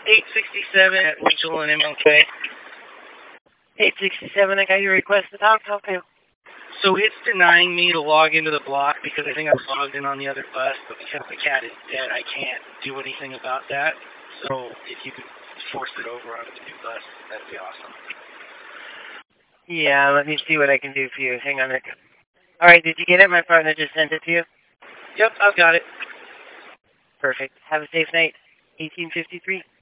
867 at Winchell and MLK. 867, I got your request to talk. How can So it's denying me to log into the block because I think I was logged in on the other bus, but because the cat is dead, I can't do anything about that. So if you could force it over onto the new bus, that'd be awesome. Yeah, let me see what I can do for you. Hang on a second. All right, did you get it? My partner just sent it to you. Yep, I've got it. Perfect. Have a safe night. 1853.